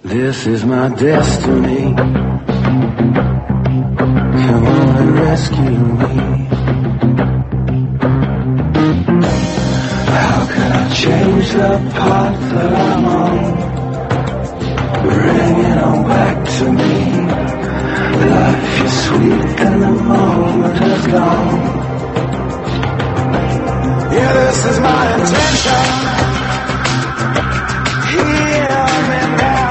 This is my destiny. Come on and rescue me. How can I change the path that I'm on? Bring it on back to me. Life is sweet and the moment is gone. Yeah, this is my intention. Hear me now.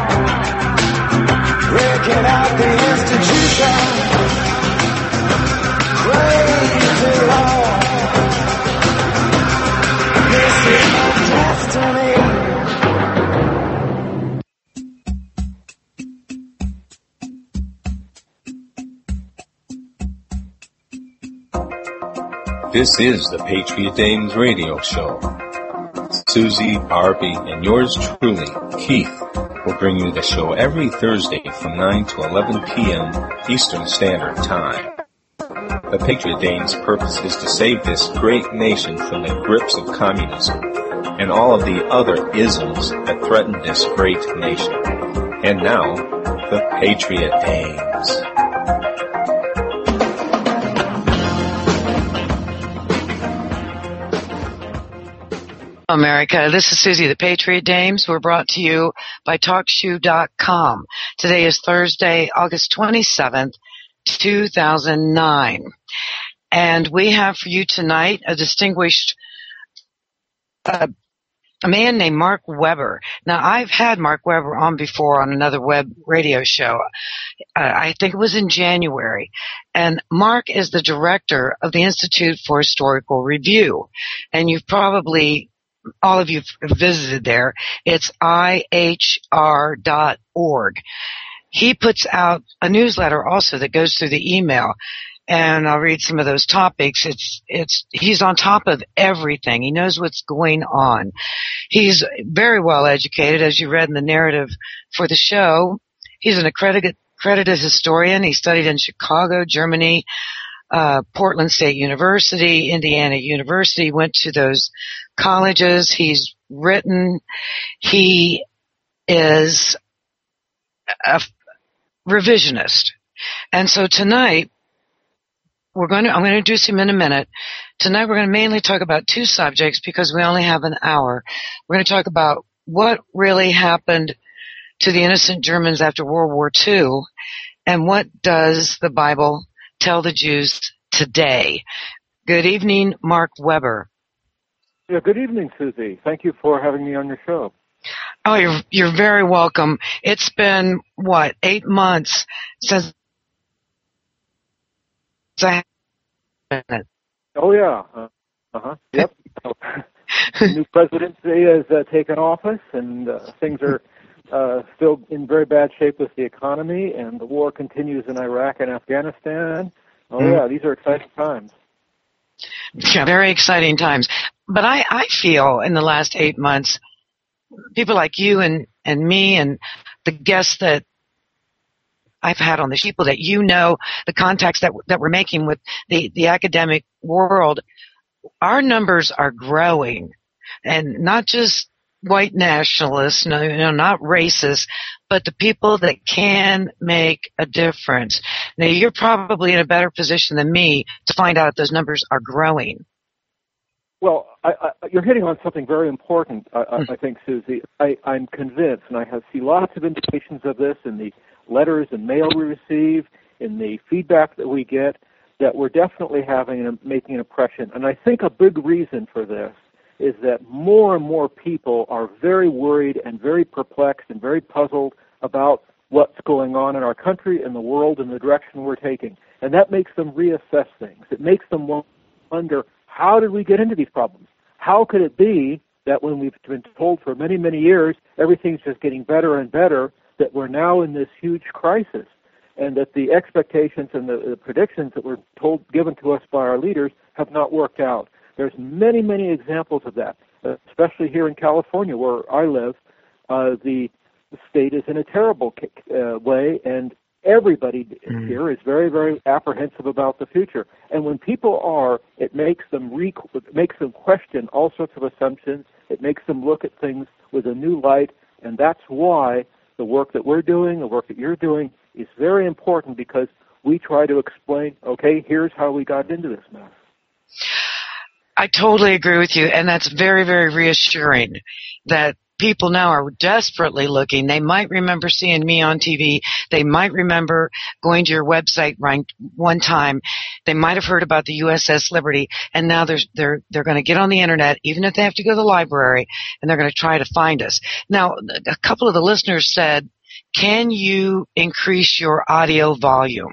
Breaking out the institution. Crazy love. This is my destiny. This is the Patriot Dames Radio Show. Susie, Barbie, and yours truly, Keith, will bring you the show every Thursday from 9 to 11 p.m. Eastern Standard Time. The Patriot Dames' purpose is to save this great nation from the grips of communism and all of the other isms that threaten this great nation. And now, the Patriot Dames. America. This is Susie, the Patriot Dames. We're brought to you by TalkShoe.com. Today is Thursday, August 27th, 2009. And we have for you tonight a distinguished a man named Mark Weber. Now, I've had Mark Weber on before on another web radio show. I think it was in January. And Mark is the director of the Institute for Historical Review. And you've probably all of you have visited there. It's IHR.org. He puts out a newsletter also that goes through the email, and I'll read some of those topics. He's on top of everything. He knows what's going on. He's very well educated, as you read in the narrative for the show. He's an accredited historian. He studied in Chicago, Germany, Portland State University, Indiana University, went to those colleges. He's written. He is a revisionist. And so tonight, I'm going to introduce him in a minute. Tonight we're going to mainly talk about two subjects because we only have an hour. We're going to talk about what really happened to the innocent Germans after World War II and what does the Bible tell the Jews today. Good evening, Mark Weber. Yeah, good evening, Susie. Thank you for having me on your show. Oh, you're very welcome. It's been, 8 months since I Oh, yeah. Yep. The new presidency has taken office, and things are still in very bad shape with the economy, and the war continues in Iraq and Afghanistan. Oh, yeah, these are exciting times. Yeah, very exciting times. But I feel in the last 8 months, people like you and me and the guests that I've had on the people that you know, the contacts that we're making with the academic world, our numbers are growing. And not just white nationalists, not racists, but the people that can make a difference. Now, you're probably in a better position than me to find out if those numbers are growing. Well, you're hitting on something very important, I think, Susie. I'm convinced, and I see lots of indications of this in the letters and mail we receive, in the feedback that we get, that we're definitely making an impression. And I think a big reason for this is that more and more people are very worried and very perplexed and very puzzled about what's going on in our country and the world and the direction we're taking. And that makes them reassess things. It makes them wonder, how did we get into these problems? How could it be that when we've been told for many, many years everything's just getting better and better, that we're now in this huge crisis, and that the expectations and the predictions that were given to us by our leaders have not worked out? There's many, many examples of that, especially here in California where I live. The state is in a terrible way, and everybody here is very, very apprehensive about the future. And when people are, it makes them question all sorts of assumptions. It makes them look at things with a new light, and that's why the work that we're doing, the work that you're doing, is very important because we try to explain, okay, here's how we got into this mess. I totally agree with you, and that's very, very reassuring that people now are desperately looking. They might remember seeing me on TV. They might remember going to your website one time. They might have heard about the USS Liberty, and now they're going to get on the internet, even if they have to go to the library, and they're going to try to find us. Now, a couple of the listeners said, can you increase your audio volume?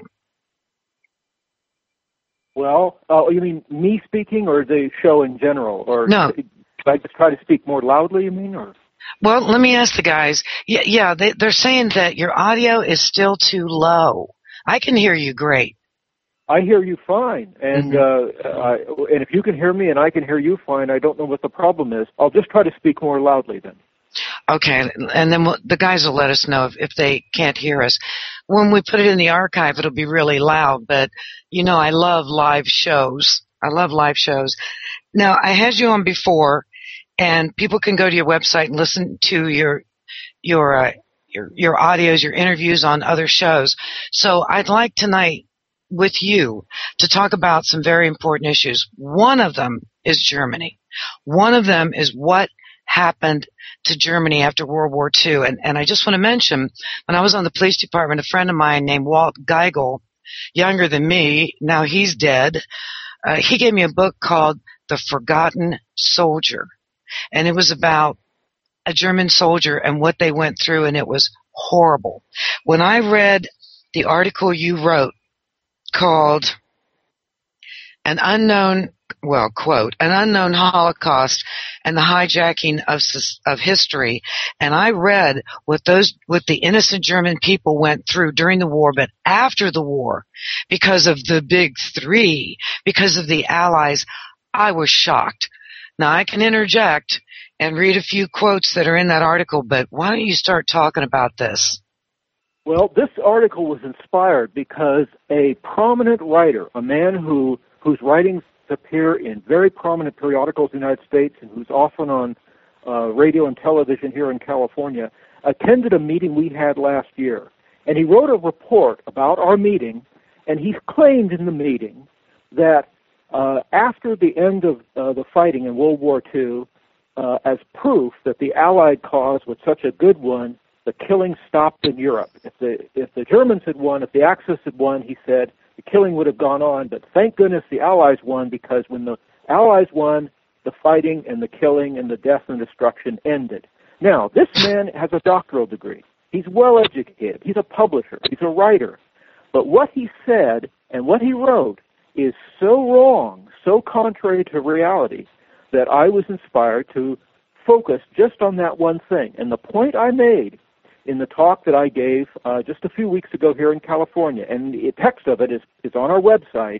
Well, you mean me speaking or the show in general? Or no. Should I just try to speak more loudly, you mean? Or? Well, let me ask the guys. Yeah, they're saying that your audio is still too low. I can hear you great. I hear you fine. And and if you can hear me and I can hear you fine, I don't know what the problem is. I'll just try to speak more loudly then. Okay, and then the guys will let us know if they can't hear us. When we put it in the archive, it'll be really loud, but, I love live shows. Now, I had you on before, and people can go to your website and listen to your audios, your interviews on other shows. So I'd like tonight with you to talk about some very important issues. One of them is Germany. One of them is what happened to Germany after World War II. And I just want to mention, when I was on the police department, a friend of mine named Walt Geigel, younger than me, now he's dead, he gave me a book called The Forgotten Soldier. And it was about a German soldier and what they went through, and it was horrible. When I read the article you wrote called An Unknown Holocaust and the Hijacking of History, and I read what the innocent German people went through during the war, but after the war, because of the Big Three, because of the Allies, I was shocked. Now, I can interject and read a few quotes that are in that article, but why don't you start talking about this? Well, this article was inspired because a prominent writer, a man whose writings appear in very prominent periodicals in the United States and who's often on radio and television here in California, attended a meeting we had last year. And he wrote a report about our meeting, and he claimed in the meeting that after the end of the fighting in World War II, as proof that the Allied cause was such a good one, the killing stopped in Europe. If the Germans had won, if the Axis had won, he said, the killing would have gone on, but thank goodness the Allies won, because when the Allies won, the fighting and the killing and the death and destruction ended. Now, this man has a doctoral degree. He's well educated. He's a publisher. He's a writer. But what he said and what he wrote is so wrong, so contrary to reality, that I was inspired to focus just on that one thing. And the point I made in the talk that I gave just a few weeks ago here in California, and the text of it is on our website,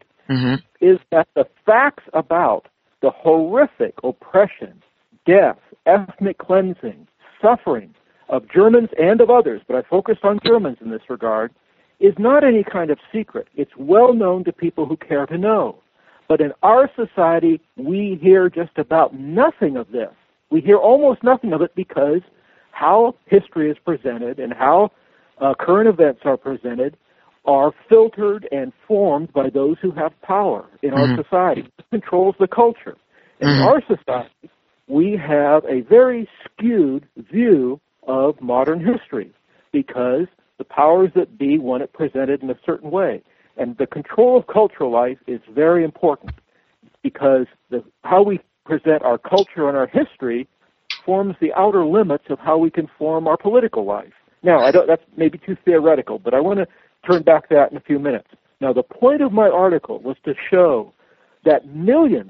is that the facts about the horrific oppression, death, ethnic cleansing, suffering of Germans and of others, but I focused on Germans in this regard, is not any kind of secret. It's well known to people who care to know. But in our society, we hear just about nothing of this. We hear almost nothing of it because how history is presented and how current events are presented are filtered and formed by those who have power in our society. This controls the culture. In our society, we have a very skewed view of modern history because the powers that be want it presented in a certain way. And the control of cultural life is very important because how we present our culture and our history forms the outer limits of how we can form our political life. Now, that's maybe too theoretical, but I want to turn back to that in a few minutes. Now, the point of my article was to show that millions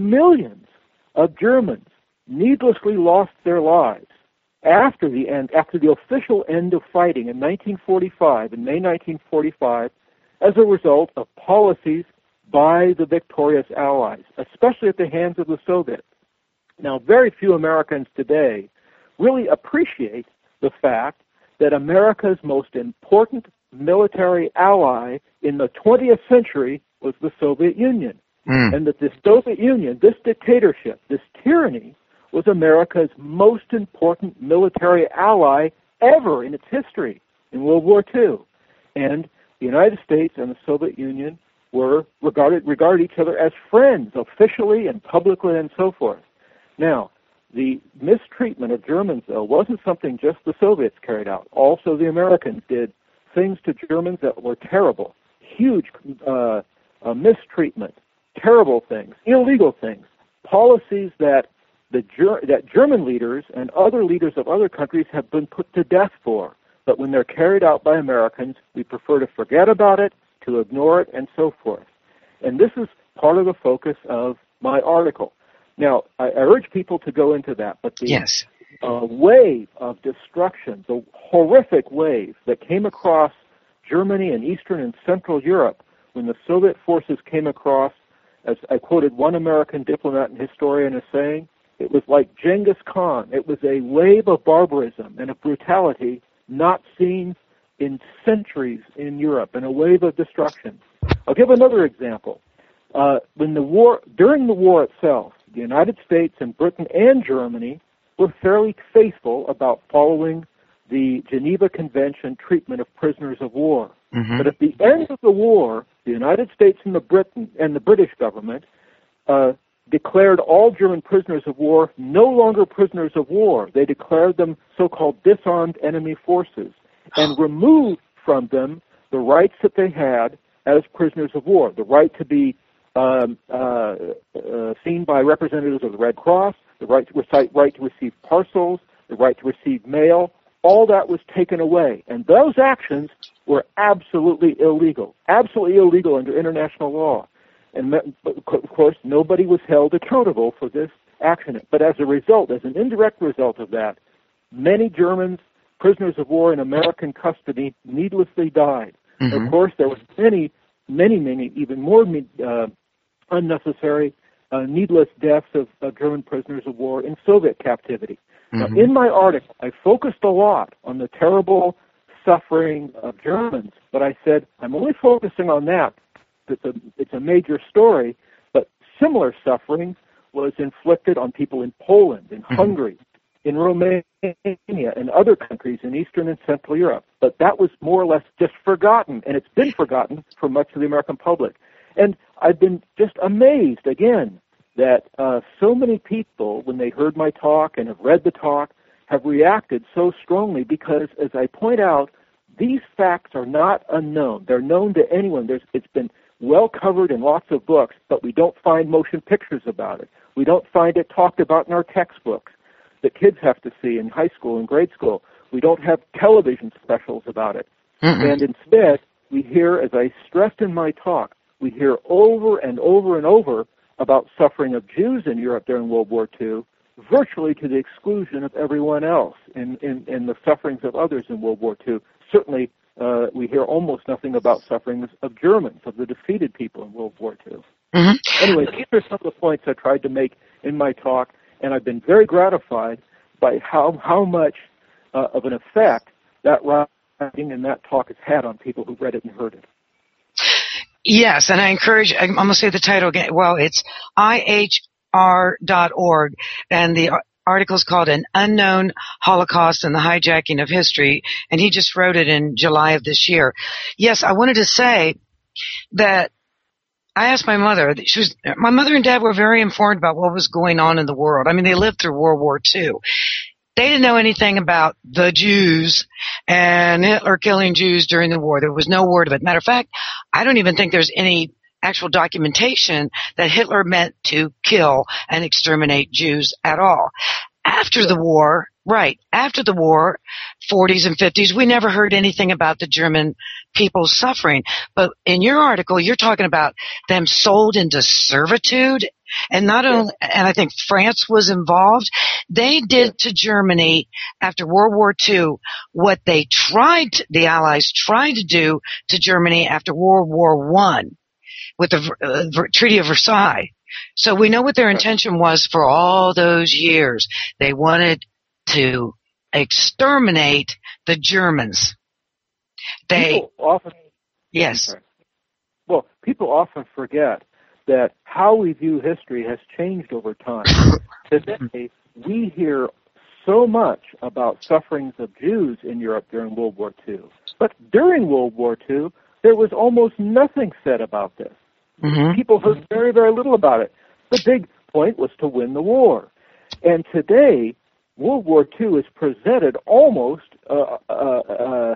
of Germans needlessly lost their lives after the official end of fighting in May 1945, as a result of policies by the victorious Allies, especially at the hands of the Soviets. Now, very few Americans today really appreciate the fact that America's most important military ally in the 20th century was the Soviet Union. And that the Soviet Union, this dictatorship, this tyranny, was America's most important military ally ever in its history in World War II. And the United States and the Soviet Union were regarded each other as friends, officially and publicly and so forth. Now, the mistreatment of Germans, though, wasn't something just the Soviets carried out. Also, the Americans did things to Germans that were terrible, huge mistreatment, terrible things, illegal things, policies that that German leaders and other leaders of other countries have been put to death for. But when they're carried out by Americans, we prefer to forget about it, to ignore it, and so forth. And this is part of the focus of my article. Now, I urge people to go into that, but the wave of destruction, the horrific wave that came across Germany and Eastern and Central Europe when the Soviet forces came across, as I quoted one American diplomat and historian as saying, it was like Genghis Khan. It was a wave of barbarism and of brutality not seen in centuries in Europe, and a wave of destruction. I'll give another example. During the war itself, the United States and Britain and Germany were fairly faithful about following the Geneva Convention treatment of prisoners of war. Mm-hmm. But at the end of the war, the United States and the British government declared all German prisoners of war no longer prisoners of war. They declared them so-called disarmed enemy forces and removed from them the rights that they had as prisoners of war, the right to be seen by representatives of the Red Cross, the right to receive parcels, the right to receive mail. All that was taken away. And those actions were absolutely illegal under international law. And of course, nobody was held accountable for this action. But as a result, as an indirect result of that, many Germans, prisoners of war in American custody, needlessly died. Mm-hmm. Of course, there were many, even more unnecessary, needless deaths of German prisoners of war in Soviet captivity. Mm-hmm. Now, in my article, I focused a lot on the terrible suffering of Germans, but I said I'm only focusing on that. It's a major story, but similar suffering was inflicted on people in Poland, in Hungary, in Romania, and other countries in Eastern and Central Europe. But that was more or less just forgotten, and it's been forgotten for much of the American public. And I've been just amazed, again, that so many people, when they heard my talk and have read the talk, have reacted so strongly because, as I point out, these facts are not unknown. They're known to anyone. It's been well covered in lots of books, but we don't find motion pictures about it. We don't find it talked about in our textbooks that kids have to see in high school and grade school. We don't have television specials about it. Mm-hmm. And instead, we hear, as I stressed in my talk, we hear over and over and over about suffering of Jews in Europe during World War II, virtually to the exclusion of everyone else in the sufferings of others in World War II. Certainly, we hear almost nothing about sufferings of Germans, of the defeated people in World War II. Mm-hmm. Anyway, these are some of the points I tried to make in my talk, and I've been very gratified by how much of an effect that writing and that talk has had on people who read it and heard it. Yes, and I encourage, I'm going to say the title again. Well, it's IHR.org, and the article is called An Unknown Holocaust and the Hijacking of History, and he just wrote it in July of this year. Yes, I wanted to say that I asked my mother, my mother and dad were very informed about what was going on in the world. I mean, they lived through World War II. They didn't know anything about the Jews and Hitler killing Jews during the war. There was no word of it. Matter of fact, I don't even think there's any actual documentation that Hitler meant to kill and exterminate Jews at all. After the war, 40s and 50s, we never heard anything about the German people suffering. But in your article, you're talking about them sold into servitude. And not only, and I think France was involved. They did to Germany after World War II what the Allies tried to do to Germany after World War I with the Treaty of Versailles. So we know what their intention was for all those years. They wanted to exterminate the Germans. People often forget that how we view history has changed over time. Today, we hear so much about sufferings of Jews in Europe during World War II. But during World War II, there was almost nothing said about this. Mm-hmm. People heard very, very little about it. The big point was to win the war. And today, World War II is presented almost as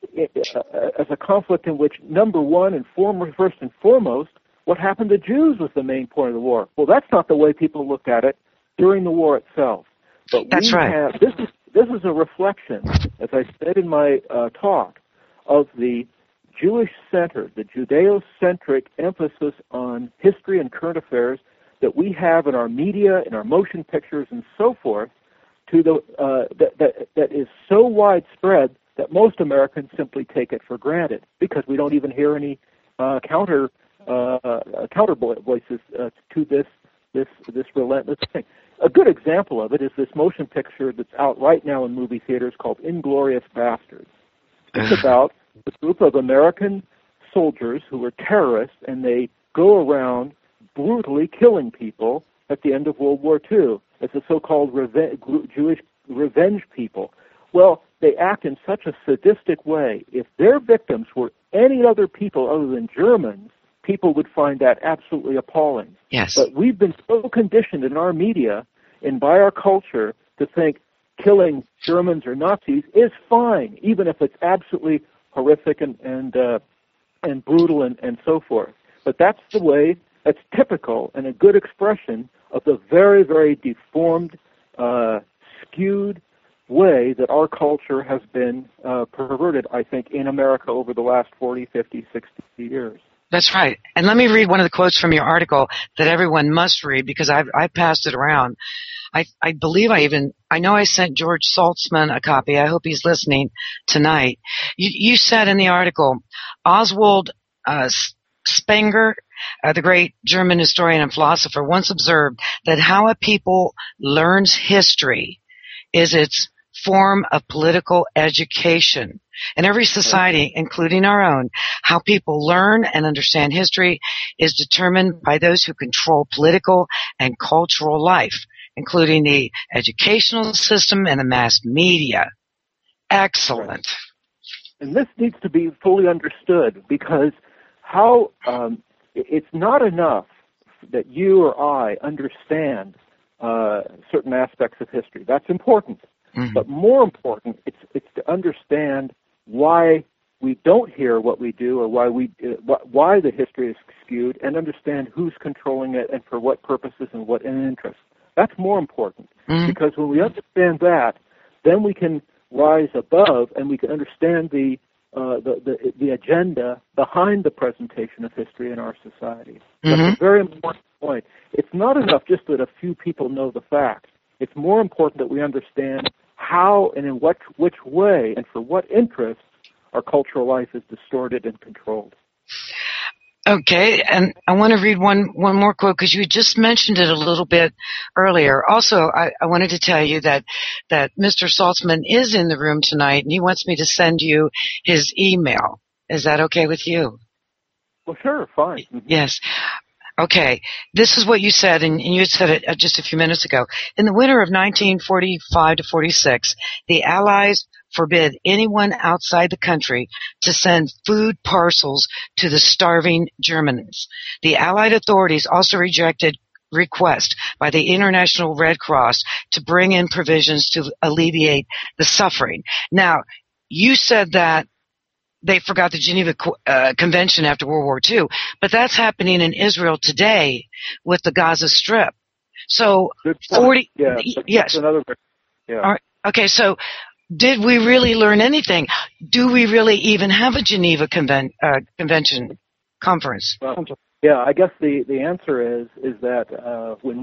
a conflict in which, number one and first and foremost, what happened to Jews was the main point of the war. Well, that's not the way people looked at it during the war itself. But That's right. This is a reflection, as I said in my talk, of the Jewish-centered, the Judeo-centric emphasis on history and current affairs that we have in our media, in our motion pictures, and so forth, to that is so widespread that most Americans simply take it for granted because we don't even hear any counter voices to this relentless thing. A good example of it is this motion picture that's out right now in movie theaters called Inglourious Basterds. It's about a group of American soldiers who were terrorists, and they go around brutally killing people at the end of World War II as the so-called Jewish revenge people. Well, they act in such a sadistic way. If their victims were any other people other than Germans, people would find that absolutely appalling. Yes. But we've been so conditioned in our media and by our culture to think killing Germans or Nazis is fine, even if it's absolutely horrific and brutal and so forth. But that's the way, that's typical and a good expression of the very, very deformed, skewed way that our culture has been perverted, I think, in America over the last 40, 50, 60 years. That's right. And let me read one of the quotes from your article that everyone must read because I passed it around. I believe I know I sent George Saltzman a copy. I hope he's listening tonight. You said in the article, Oswald Spenger, the great German historian and philosopher, once observed that how a people learns history is its form of political education. In every society, including our own, how people learn and understand history is determined by those who control political and cultural life, including the educational system and the mass media. Excellent. And this needs to be fully understood because it's not enough that you or I understand certain aspects of history. That's important. Mm-hmm. But more important, it's to understand why we don't hear what we do or why the history is skewed and understand who's controlling it and for what purposes and what interest. That's more important because when we understand that, then we can rise above and we can understand the agenda behind the presentation of history in our society. That's a very important point. It's not enough just that a few people know the facts. It's more important that we understand how and in which way and for what interests our cultural life is distorted and controlled. Okay, and I want to read one more quote because you just mentioned it a little bit earlier. Also, I wanted to tell you that Mr. Saltzman is in the room tonight, and he wants me to send you his email. Is that okay with you? Well, sure, fine. Mm-hmm. Yes. Okay, this is what you said, and you said it just a few minutes ago. In the winter of 1945 to 46, the Allies forbid anyone outside the country to send food parcels to the starving Germans. The Allied authorities also rejected request by the International Red Cross to bring in provisions to alleviate the suffering. Now, you said that they forgot the Geneva Convention after World War II, but that's happening in Israel today with the Gaza Strip. So 40, yes. Another, yeah. All right. Okay, so did we really learn anything? Do we really even have a Geneva Convention conference? Well, yeah, I guess the answer is that when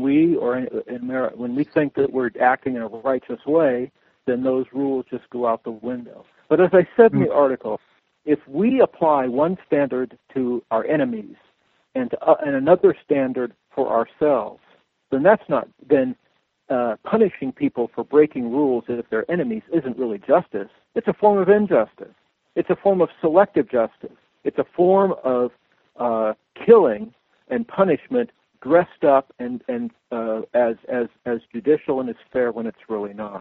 we think that we're acting in a righteous way, then those rules just go out the window. But as I said in the article, if we apply one standard to our enemies and another standard for ourselves, then punishing people for breaking rules if they're enemies isn't really justice. It's a form of injustice. It's a form of selective justice. It's a form of killing and punishment dressed up and as judicial and as fair when it's really not.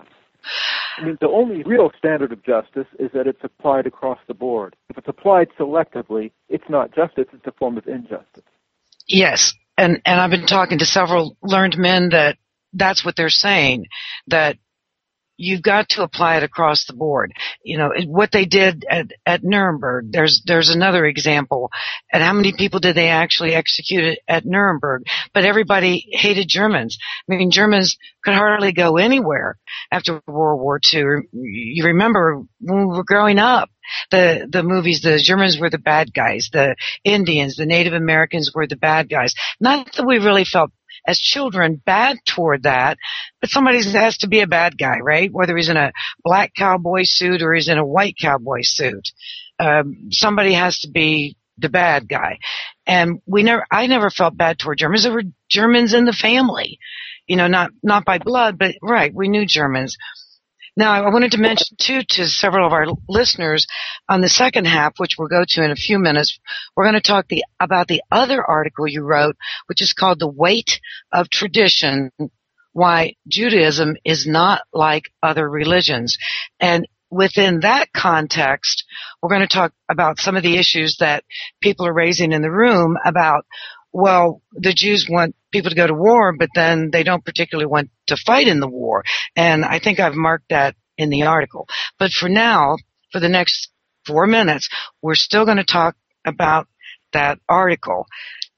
I mean, the only real standard of justice is that it's applied across the board. If it's applied selectively, it's not justice, it's a form of injustice. Yes, and I've been talking to several learned men that's what they're saying, that you've got to apply it across the board. You know, what they did at Nuremberg, there's another example. And how many people did they actually execute at Nuremberg? But everybody hated Germans. I mean, Germans could hardly go anywhere after World War II. You remember when we were growing up, the movies, the Germans were the bad guys, the Indians, the Native Americans were the bad guys. Not that we really felt as children bad toward that, but somebody has to be a bad guy, right? Whether he's in a black cowboy suit or he's in a white cowboy suit. Somebody has to be the bad guy. And I never felt bad toward Germans. There were Germans in the family. You know, not by blood, but right, we knew Germans. Now, I wanted to mention, too, to several of our listeners on the second half, which we'll go to in a few minutes, we're going to talk about the other article you wrote, which is called The Weight of Tradition, Why Judaism is Not Like Other Religions. And within that context, we're going to talk about some of the issues that people are raising in the room about, well, the Jews want people to go to war, but then they don't particularly want to fight in the war. And I think I've marked that in the article. But for now, for the next 4 minutes, we're still going to talk about that article.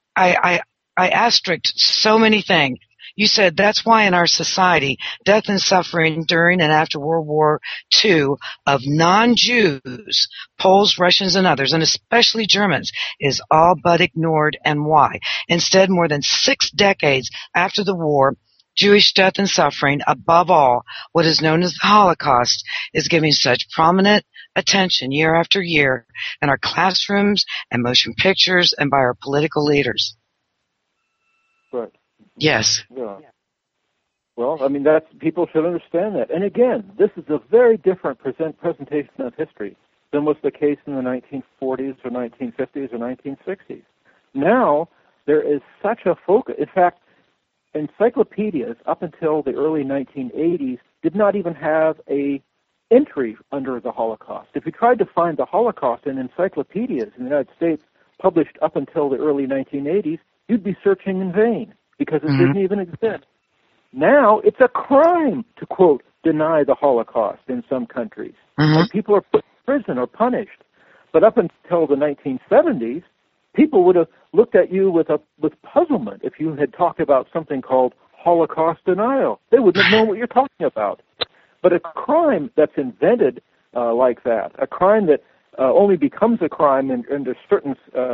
I asterisked so many things. You said that's why in our society, death and suffering during and after World War II of non-Jews, Poles, Russians, and others, and especially Germans, is all but ignored. And why? Instead, more than 6 decades after the war, Jewish death and suffering, above all, what is known as the Holocaust, is given such prominent attention year after year in our classrooms and motion pictures and by our political leaders. Right. Yes. Yeah. Well, I mean, people should understand that. And again, this is a very different presentation of history than was the case in the 1940s or 1950s or 1960s. Now, there is such a focus. In fact, encyclopedias up until the early 1980s did not even have a entry under the Holocaust. If you tried to find the Holocaust in encyclopedias in the United States published up until the early 1980s, you'd be searching in vain because it didn't even exist. Now it's a crime to, quote, deny the Holocaust in some countries. And people are put in prison or punished. But up until the 1970s, people would have looked at you with puzzlement if you had talked about something called Holocaust denial. They wouldn't have known what you're talking about. But a crime that's invented like that, a crime that only becomes a crime under certain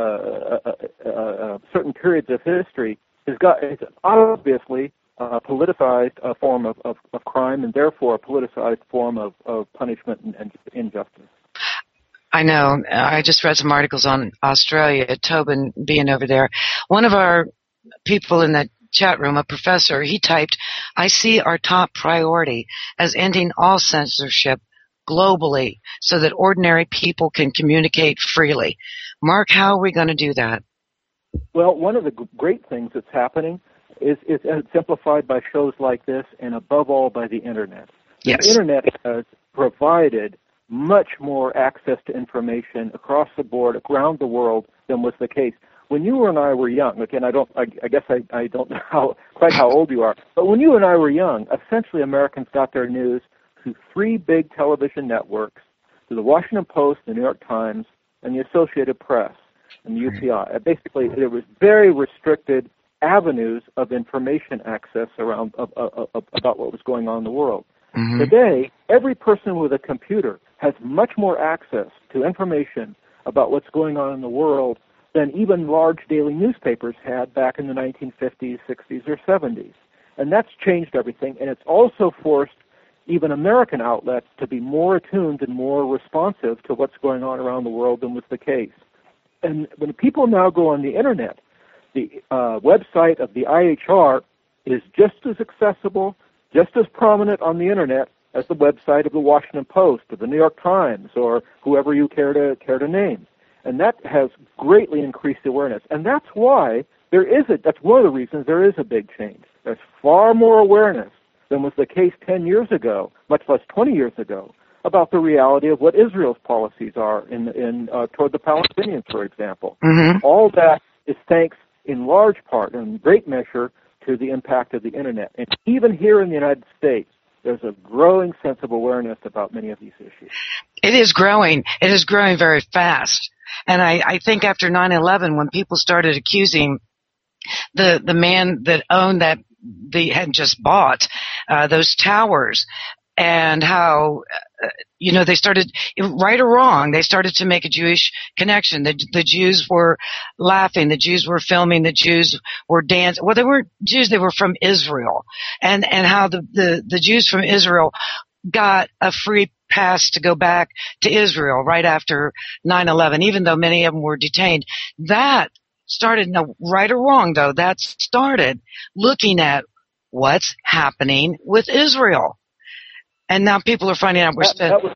periods of history, is obviously a politicized form of crime and therefore a politicized form of punishment and injustice. I know. I just read some articles on Australia, Tobin being over there. One of our people in the chat room, a professor, he typed, "I see our top priority as ending all censorship globally so that ordinary people can communicate freely." Mark, how are we going to do that? Well, one of the great things that's happening is exemplified by shows like this and above all by the Internet. Yes. The Internet has provided much more access to information across the board, around the world, than was the case. When you and I were young, again, I guess I don't know quite how old you are, but when you and I were young, essentially Americans got their news through 3 big television networks, through the Washington Post, the New York Times, and the Associated Press, and the UPI. Basically, there was very restricted avenues of information access around about what was going on in the world. Today, every person with a computer has much more access to information about what's going on in the world than even large daily newspapers had back in the 1950s, 60s, or 70s. And that's changed everything, and it's also forced even American outlets to be more attuned and more responsive to what's going on around the world than was the case. And when people now go on the Internet, the website of the IHR is just as accessible, just as prominent on the Internet as the website of the Washington Post or the New York Times or whoever you care to name. And that has greatly increased awareness. And that's why that's one of the reasons there is a big change. There's far more awareness than was the case 10 years ago, much less 20 years ago, about the reality of what Israel's policies are toward the Palestinians, for example. Mm-hmm. All that is thanks in large part, in great measure, to the impact of the Internet. And even here in the United States, there's a growing sense of awareness about many of these issues. It is growing. It is growing very fast. And I think after 9/11, when people started accusing the man that owned had just bought those towers, and how, they started, right or wrong, they started to make a Jewish connection. The Jews were laughing, the Jews were filming, the Jews were dancing. Well, they weren't Jews, they were from Israel. And how the Jews from Israel got a free pass to go back to Israel right after 9/11, even though many of them were detained. That started, no, right or wrong though, that started looking at what's happening with Israel. And now people are finding out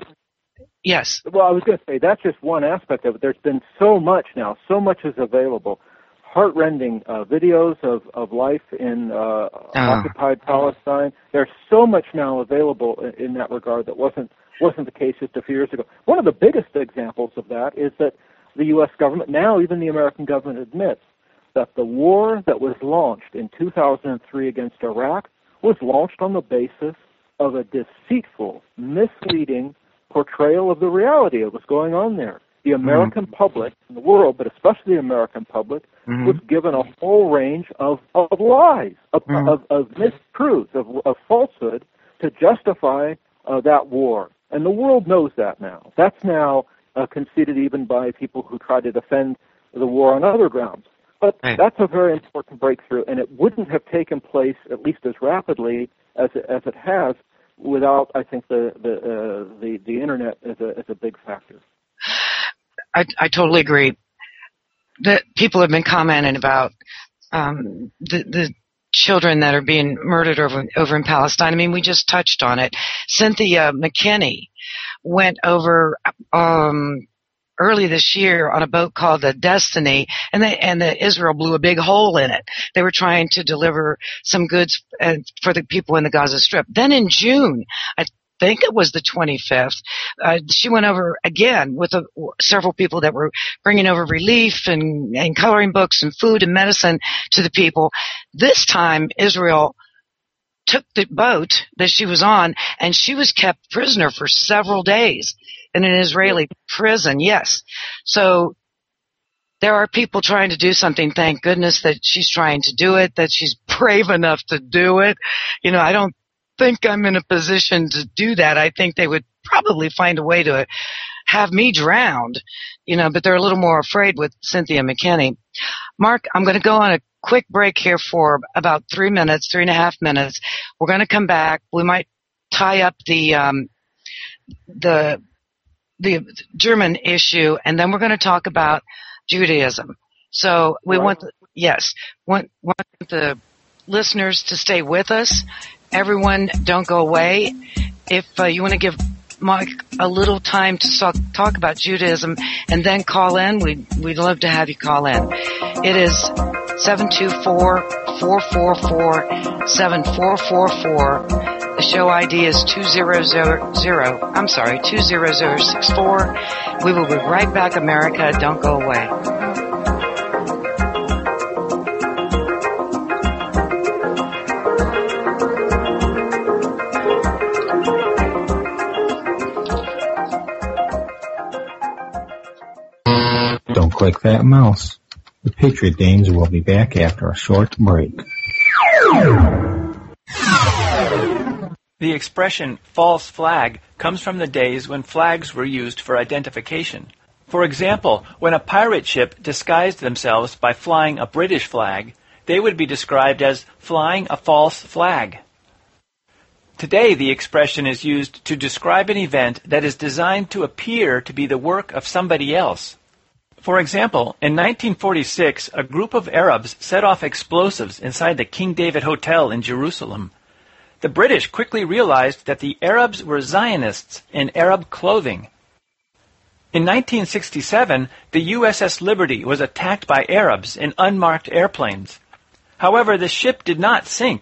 yes. Well, I was going to say, that's just one aspect of it. There's been so much now. So much is available. Heartrending videos of life in occupied Palestine. There's so much now available in that regard that wasn't the case just a few years ago. One of the biggest examples of that is that the U.S. government, now even the American government, admits that the war that was launched in 2003 against Iraq was launched on the basis of a deceitful, misleading portrayal of the reality of what's going on there. The American public, in the world, but especially the American public, was given a whole range of lies, of mistruths, of falsehood to justify that war. And the world knows that now. That's now conceded even by people who try to defend the war on other grounds. But that's a very important breakthrough, and it wouldn't have taken place, at least as rapidly as it has, without, I think, the Internet as a big factor. I totally agree. That people have been commenting about the children that are being murdered over in Palestine. I mean, we just touched on it. Cynthia McKinney went over early this year on a boat called the Destiny, and the Israel blew a big hole in it. They were trying to deliver some goods for the people in the Gaza Strip. Then in June, I think it was the 25th, she went over again with several people that were bringing over relief and coloring books and food and medicine to the people. This time, Israel took the boat that she was on, and she was kept prisoner for several days in an Israeli prison. Yes. So there are people trying to do something. Thank goodness that she's trying to do it, that she's brave enough to do it. I don't think I'm in a position to do that. I think they would probably find a way to have me drowned, but they're a little more afraid with Cynthia McKinney. Mark, I'm going to go on a quick break here for about 3.5 minutes. We're going to come back. We might tie up the German issue, and then we're going to talk about Judaism. So we want the listeners to stay with us. Everyone, don't go away. If you want to give Mike a little time to talk about Judaism and then call in, we'd love to have you call in. It is 724-444-7444. The show ID is 20064. We will be right back, America. Don't go away. Don't click that mouse. The Patriot Dames will be back after a short break. The expression false flag comes from the days when flags were used for identification. For example, when a pirate ship disguised themselves by flying a British flag, they would be described as flying a false flag. Today, the expression is used to describe an event that is designed to appear to be the work of somebody else. For example, in 1946, a group of Arabs set off explosives inside the King David Hotel in Jerusalem. The British quickly realized that the Arabs were Zionists in Arab clothing. In 1967, the USS Liberty was attacked by Arabs in unmarked airplanes. However, the ship did not sink,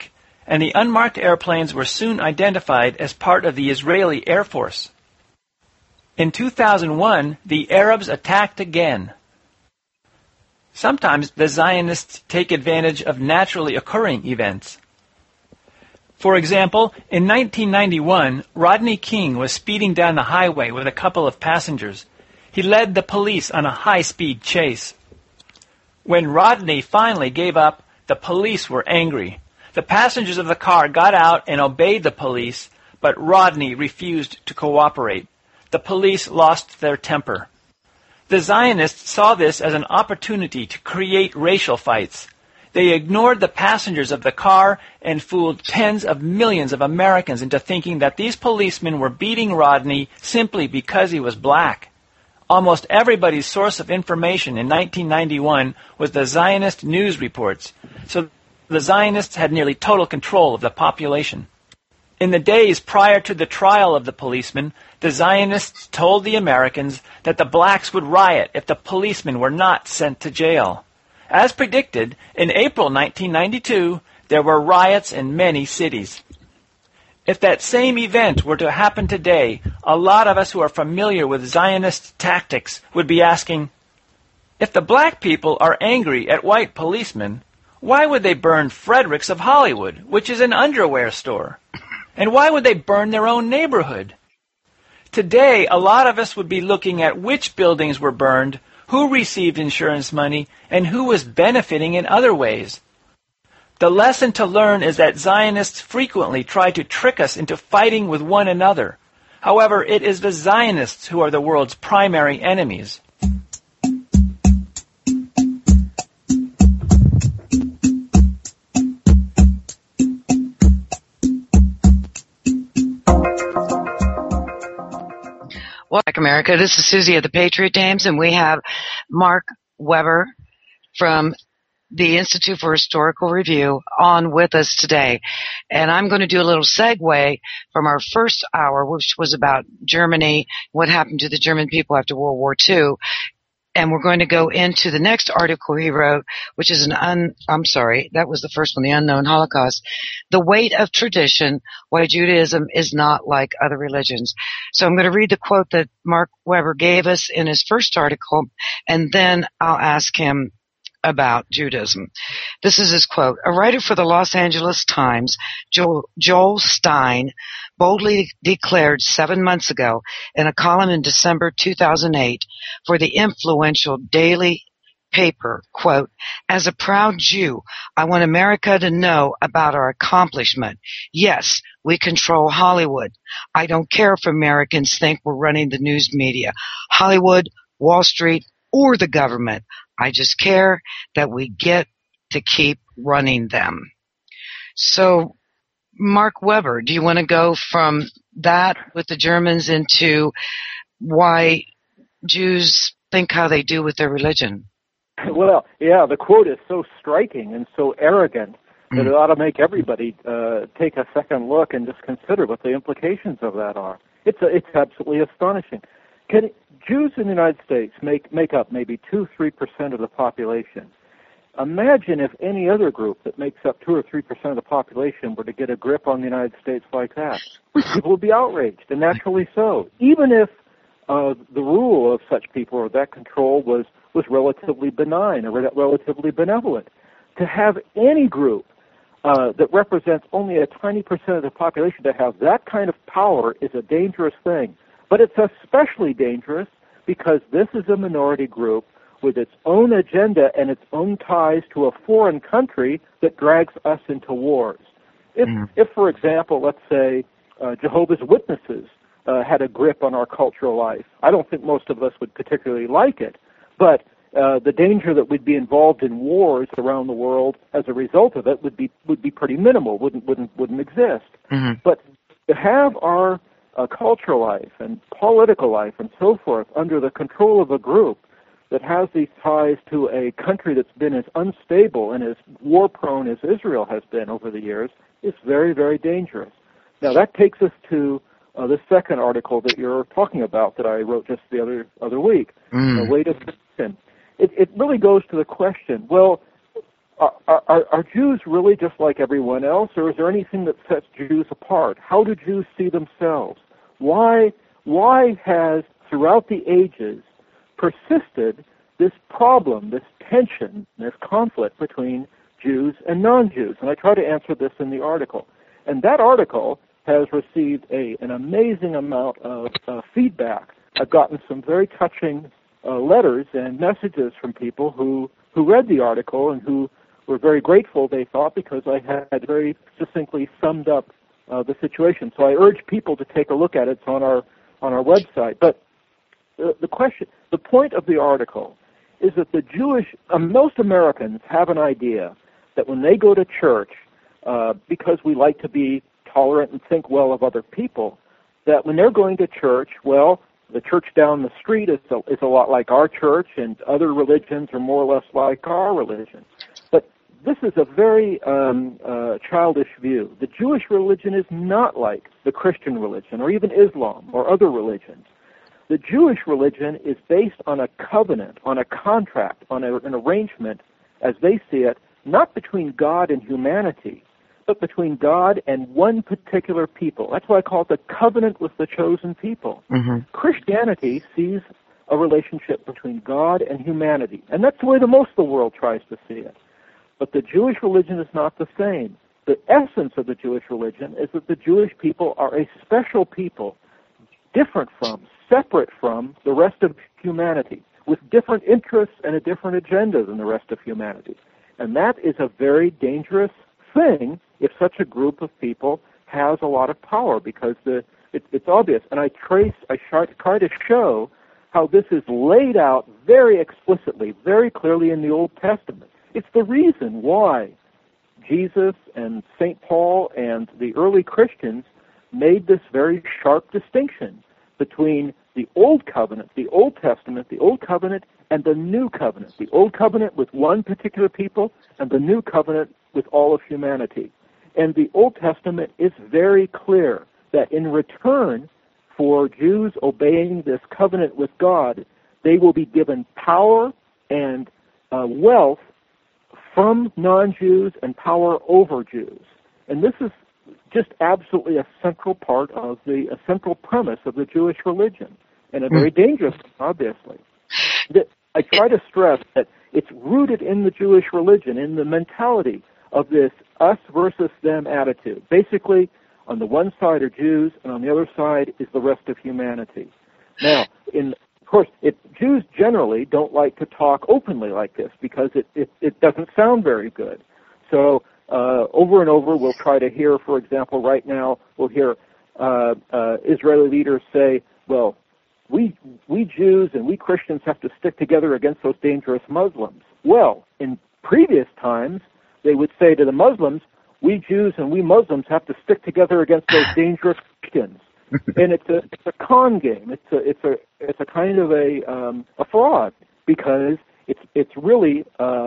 and the unmarked airplanes were soon identified as part of the Israeli Air Force. In 2001, the Arabs attacked again. Sometimes the Zionists take advantage of naturally occurring events. For example, in 1991, Rodney King was speeding down the highway with a couple of passengers. He led the police on a high-speed chase. When Rodney finally gave up, the police were angry. The passengers of the car got out and obeyed the police, but Rodney refused to cooperate. The police lost their temper. The Zionists saw this as an opportunity to create racial fights. They ignored the passengers of the car and fooled tens of millions of Americans into thinking that these policemen were beating Rodney simply because he was black. Almost everybody's source of information in 1991 was the Zionist news reports, so the Zionists had nearly total control of the population. In the days prior to the trial of the policemen, the Zionists told the Americans that the blacks would riot if the policemen were not sent to jail. As predicted, in April 1992, there were riots in many cities. If that same event were to happen today, a lot of us who are familiar with Zionist tactics would be asking, if the black people are angry at white policemen, why would they burn Frederick's of Hollywood, which is an underwear store? And why would they burn their own neighborhood? Today, a lot of us would be looking at which buildings were burned, who received insurance money, and who was benefiting in other ways. The lesson to learn is that Zionists frequently try to trick us into fighting with one another. However, it is the Zionists who are the world's primary enemies. Welcome, America. This is Susie of the Patriot Dames, and we have Mark Weber from the Institute for Historical Review on with us today. And I'm going to do a little segue from our first hour, which was about Germany, what happened to the German people after World War II. And we're going to go into the next article he wrote, which is that was the first one, The Unknown Holocaust. The Weight of Tradition, Why Judaism is Not Like Other Religions. So I'm going to read the quote that Mark Weber gave us in his first article, and then I'll ask him about Judaism. This is his quote. A writer for the Los Angeles Times, Joel Stein, boldly declared 7 months ago in a column in December 2008 for the influential daily paper, quote, as a proud Jew, I want America to know about our accomplishment. Yes, we control Hollywood. I don't care if Americans think we're running the news media, Hollywood, Wall Street, or the government. I just care that we get to keep running them. So, Mark Weber, do you want to go from that with the Germans into why Jews think how they do with their religion? Well, yeah, the quote is so striking and so arrogant that it ought to make everybody take a second look and just consider what the implications of that are. It's absolutely astonishing. Jews in the United States make up maybe 2-3% of the population. Imagine if any other group that makes up 2 or 3% of the population were to get a grip on the United States like that. People would be outraged, and naturally so. Even if the rule of such people or that control was relatively benign or relatively benevolent. To have any group that represents only a tiny percent of the population to have that kind of power is a dangerous thing. But it's especially dangerous because this is a minority group with its own agenda and its own ties to a foreign country that drags us into wars. If for example, let's say Jehovah's Witnesses had a grip on our cultural life, I don't think most of us would particularly like it, but the danger that we'd be involved in wars around the world as a result of it would be pretty minimal, wouldn't exist. But to have our cultural life and political life and so forth under the control of a group that has these ties to a country that's been as unstable and as war-prone as Israel has been over the years is very, very dangerous. Now, that takes us to the second article that you're talking about that I wrote just the other week, The Weight of Tradition. It really goes to the question, well, are Jews really just like everyone else, or is there anything that sets Jews apart? How do Jews see themselves? Why has, throughout the ages, persisted this problem, this tension, this conflict between Jews and non-Jews? And I try to answer this in the article. And that article has received an amazing amount of feedback. I've gotten some very touching letters and messages from people who read the article and who were very grateful, they thought, because I had very succinctly summed up the situation. So I urge people to take a look at it. It's on our website. But the point of the article is that most Americans have an idea that when they go to church, because we like to be tolerant and think well of other people, that when they're going to church, well, the church down the street is a lot like our church, and other religions are more or less like our religion. But this is a very childish view. The Jewish religion is not like the Christian religion or even Islam or other religions. The Jewish religion is based on a covenant, on a contract, on an arrangement, as they see it, not between God and humanity, but between God and one particular people. That's why I call it the covenant with the chosen people. Mm-hmm. Christianity sees a relationship between God and humanity, and that's the way most of the world tries to see it. But the Jewish religion is not the same. The essence of the Jewish religion is that the Jewish people are a special people, different from, separate from the rest of humanity, with different interests and a different agenda than the rest of humanity. And that is a very dangerous thing if such a group of people has a lot of power, because it's obvious. And I try to show how this is laid out very explicitly, very clearly in the Old Testament. It's the reason why Jesus and St. Paul and the early Christians made this very sharp distinction between the Old Covenant, the Old Testament, the Old Covenant, and the New Covenant. The Old Covenant with one particular people, and the New Covenant with all of humanity. And the Old Testament is very clear that in return for Jews obeying this covenant with God, they will be given power and wealth from non-Jews and power over Jews. And this is just absolutely a central part of a central premise of the Jewish religion, and a very dangerous one, obviously. I try to stress that it's rooted in the Jewish religion, in the mentality of this us versus them attitude. Basically, on the one side are Jews, and on the other side is the rest of humanity. Now, of course, Jews generally don't like to talk openly like this because it doesn't sound very good. So over and over, we'll try to hear, for example, right now, we'll hear Israeli leaders say, well, we Jews and we Christians have to stick together against those dangerous Muslims. Well, in previous times, they would say to the Muslims, we Jews and we Muslims have to stick together against those dangerous Christians. And it's a con game. It's a kind of a fraud, because it's really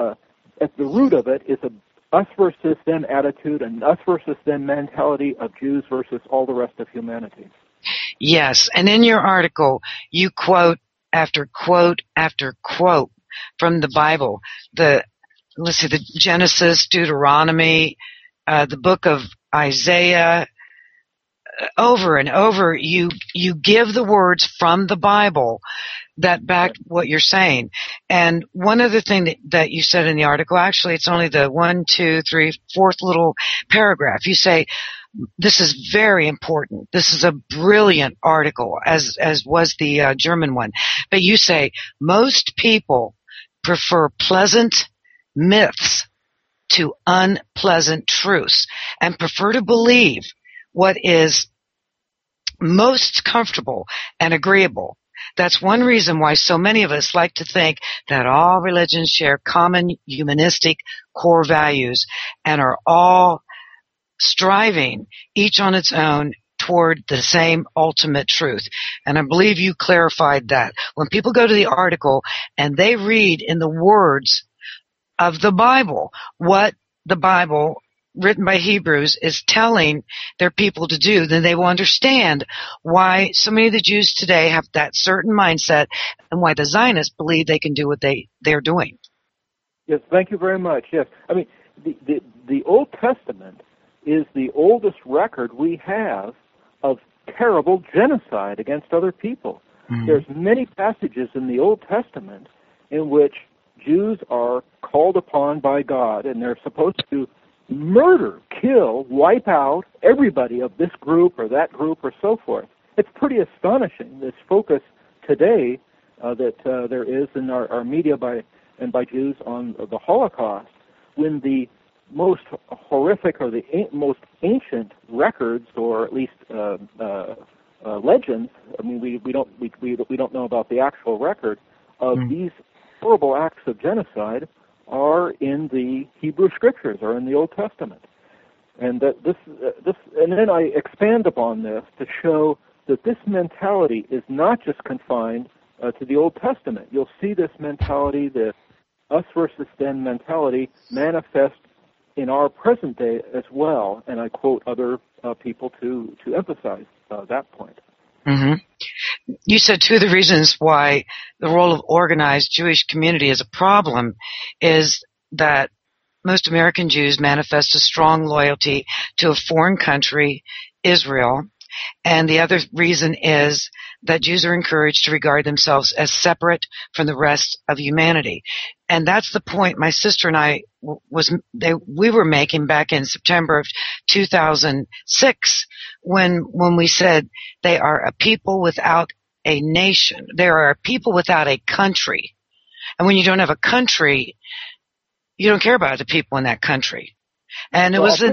at the root of it is a us versus them attitude and us versus them mentality of Jews versus all the rest of humanity. Yes, and in your article, you quote after quote after quote from the Bible. The Genesis, Deuteronomy, the book of Isaiah. Over and over, you give the words from the Bible that back what you're saying. And one other thing that you said in the article, actually, it's only the 1, 2, 3, 4th little paragraph. You say, this is very important. This is a brilliant article, as was the German one. But you say, most people prefer pleasant myths to unpleasant truths and prefer to believe what is most comfortable and agreeable. That's one reason why so many of us like to think that all religions share common humanistic core values and are all striving, each on its own, toward the same ultimate truth. And I believe you clarified that. When people go to the article and they read in the words of the Bible what the Bible written by Hebrews is telling their people to do, then they will understand why so many of the Jews today have that certain mindset and why the Zionists believe they can do what they're doing. Yes, thank you very much. Yes, I mean, the Old Testament is the oldest record we have of terrible genocide against other people. Mm-hmm. There's many passages in the Old Testament in which Jews are called upon by God, and they're supposed to murder, kill, wipe out everybody of this group or that group or so forth. It's pretty astonishing, this focus today that there is in our media by Jews on the Holocaust, when the most horrific or the most ancient records, or at least legends. I mean, we don't know about the actual record of these horrible acts of genocide are in the Hebrew Scriptures, or in the Old Testament, and that this, and then I expand upon this to show that this mentality is not just confined to the Old Testament. You'll see this mentality, the us versus them mentality, manifest in our present day as well, and I quote other people to emphasize that point. Mm-hmm. You said two of the reasons why the role of organized Jewish community is a problem is that most American Jews manifest a strong loyalty to a foreign country, Israel, and the other reason is that Jews are encouraged to regard themselves as separate from the rest of humanity. And that's the point my sister and I we were making back in September of 2006 when we said they are a people without a nation. They are a people without a country. And when you don't have a country, you don't care about the people in that country. And it was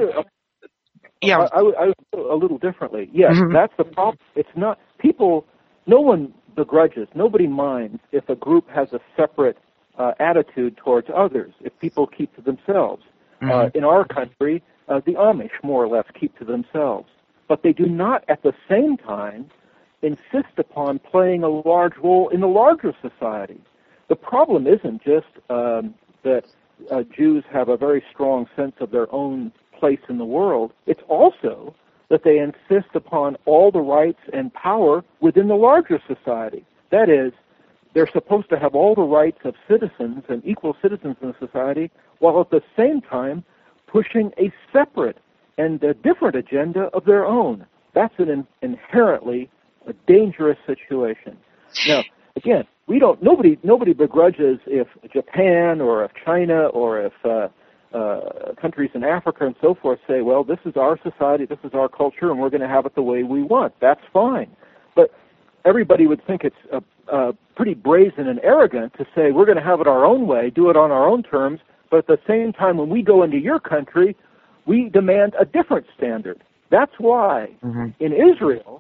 yeah. I would a little differently. Yes, that's the problem. It's not people. No one begrudges. Nobody minds if a group has a separate attitude towards others. If people keep to themselves. In our country, the Amish more or less keep to themselves, but they do not at the same time insist upon playing a large role in the larger society. The problem isn't just that Jews have a very strong sense of their own place in the world. It's also that they insist upon all the rights and power within the larger society. That is, they're supposed to have all the rights of citizens and equal citizens in society, while at the same time pushing a separate and a different agenda of their own. That's an inherently a dangerous situation. Now, again, nobody begrudges if Japan or if China or if countries in Africa and so forth say, well, this is our society, this is our culture, and we're going to have it the way we want. That's fine. But everybody would think it's pretty brazen and arrogant to say we're going to have it our own way, do it on our own terms, but at the same time when we go into your country, we demand a different standard. That's why in Israel,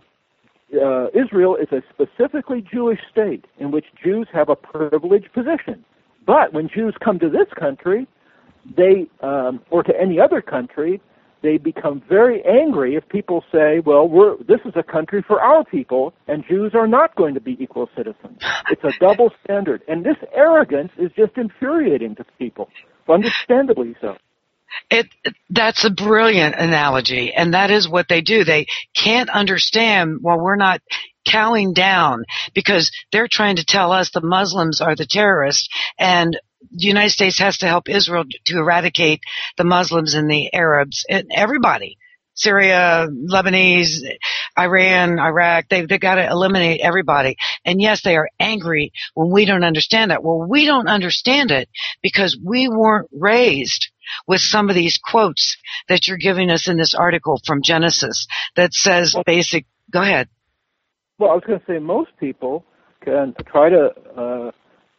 Israel is a specifically Jewish state in which Jews have a privileged position. But when Jews come to this country, they, or to any other country, they become very angry if people say, well, this is a country for our people, and Jews are not going to be equal citizens. It's a double standard. And this arrogance is just infuriating to people, understandably so. That's a brilliant analogy, and that is what they do. They can't understand why we're not cowing down, because they're trying to tell us the Muslims are the terrorists, and the United States has to help Israel to eradicate the Muslims and the Arabs and everybody. Syria, Lebanese, Iran, Iraq, they've got to eliminate everybody. And yes, they are angry when we don't understand that. Well, we don't understand it because we weren't raised with some of these quotes that you're giving us in this article from Genesis that says go ahead. Well, I was going to say most people can try to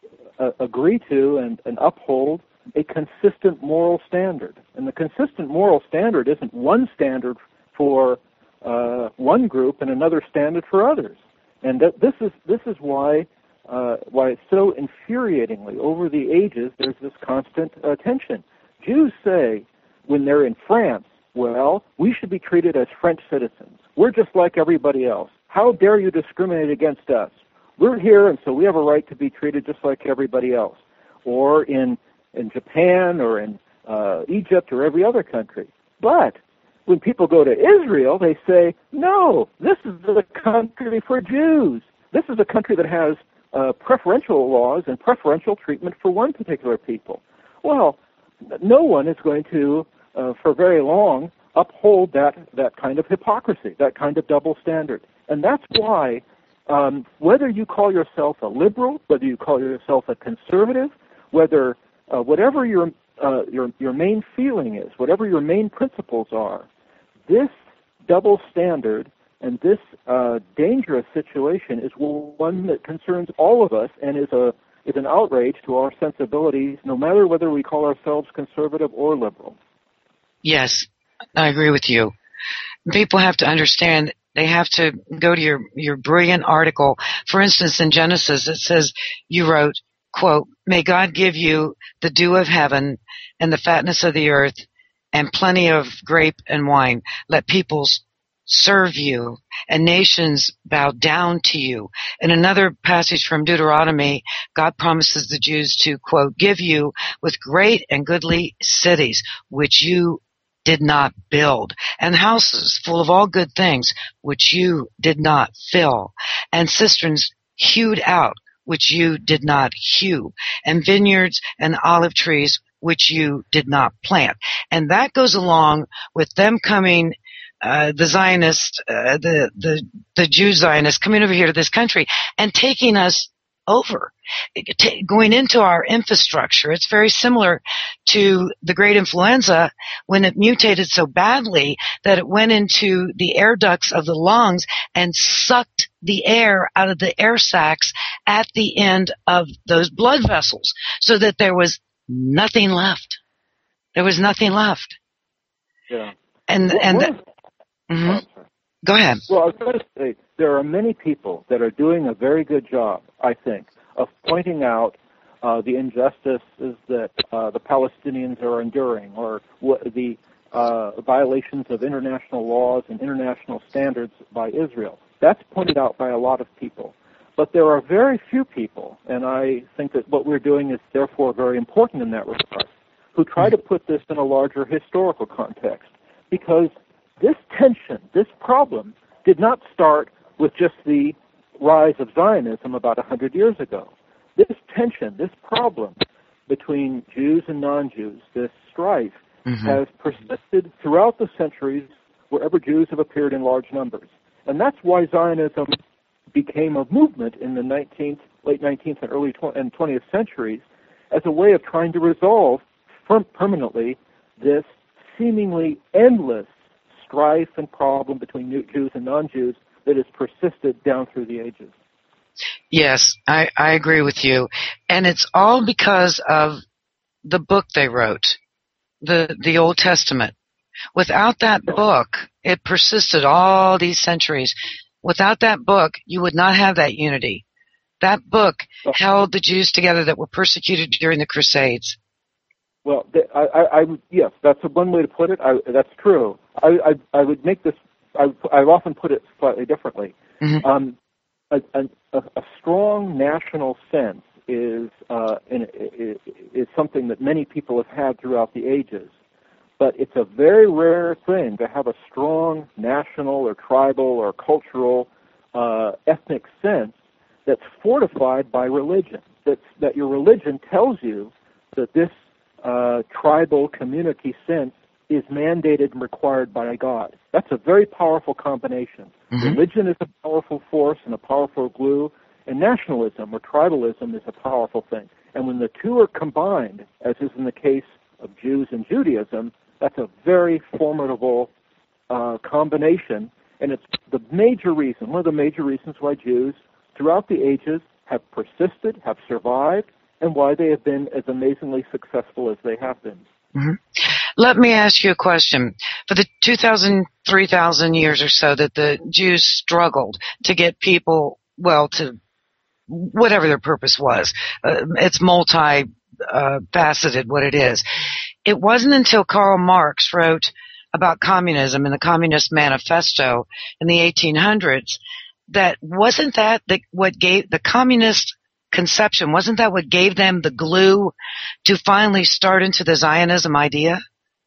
agree to and uphold a consistent moral standard. And the consistent moral standard isn't one standard for one group and another standard for others. And this is why it's so infuriatingly over the ages there's this constant tension. Jews say when they're in France, well, we should be treated as French citizens. We're just like everybody else. How dare you discriminate against us? We're here, and so we have a right to be treated just like everybody else. Or in Japan or in Egypt or every other country. But when people go to Israel, they say, no, this is the country for Jews. This is a country that has preferential laws and preferential treatment for one particular people. Well, no one is going to, for very long, uphold that kind of hypocrisy, that kind of double standard. And that's why, whether you call yourself a liberal, whether you call yourself a conservative, whether whatever your main feeling is, whatever your main principles are, this double standard and this dangerous situation is one that concerns all of us and is an outrage to our sensibilities, no matter whether we call ourselves conservative or liberal. Yes, I agree with you. People have to understand. They have to go to your brilliant article. For instance, in Genesis, it says, you wrote, quote, "May God give you the dew of heaven and the fatness of the earth and plenty of grape and wine. Let peoples serve you and nations bow down to you." In another passage from Deuteronomy, God promises the Jews to, quote, "give you with great and goodly cities, which you did not build, and houses full of all good things, which you did not fill, and cisterns hewed out, which you did not hew, and vineyards and olive trees, which you did not plant." And that goes along with them coming, the Zionists, the Jew Zionists coming over here to this country and taking us over, going into our infrastructure. It's very similar to the great influenza when it mutated so badly that it went into the air ducts of the lungs and sucked the air out of the air sacs at the end of those blood vessels, so that there was nothing left. There was nothing left. Yeah. Go ahead. Well, I was going to say, there are many people that are doing a very good job, I think, of pointing out the injustices that the Palestinians are enduring, or the violations of international laws and international standards by Israel. That's pointed out by a lot of people. But there are very few people, and I think that what we're doing is therefore very important in that regard, who try to put this in a larger historical context. Because this tension, this problem, did not start with just the rise of Zionism about 100 years ago. This tension, this problem between Jews and non-Jews, this strife, has persisted throughout the centuries wherever Jews have appeared in large numbers. And that's why Zionism became a movement in the late 19th and early 20th centuries as a way of trying to resolve permanently this seemingly endless strife and problem between Jews and non-Jews that has persisted down through the ages. Yes, I agree with you. And it's all because of the book they wrote, the Old Testament. Without that book, it persisted all these centuries. Without that book, you would not have that unity. That book held the Jews together that were persecuted during the Crusades. Well, yes, that's one way to put it. That's true. I would make this. I've often put it slightly differently. A strong national sense is something that many people have had throughout the ages, but it's a very rare thing to have a strong national or tribal or cultural ethnic sense that's fortified by religion. That your religion tells you that this tribal community sense is mandated and required by God. That's a very powerful combination. Religion is a powerful force and a powerful glue, and nationalism or tribalism is a powerful thing. And when the two are combined, as is in the case of Jews and Judaism, that's a very formidable combination, and it's the major reason, one of the major reasons why Jews throughout the ages have persisted, have survived, and why they have been as amazingly successful as they have been. Let me ask you a question. For the 2,000, 3,000 years or so that the Jews struggled to get people, to whatever their purpose was, it's multi-faceted what it is. It wasn't until Karl Marx wrote about communism in the Communist Manifesto in the 1800s what gave the communist conception, wasn't that what gave them the glue to finally start into the Zionism idea?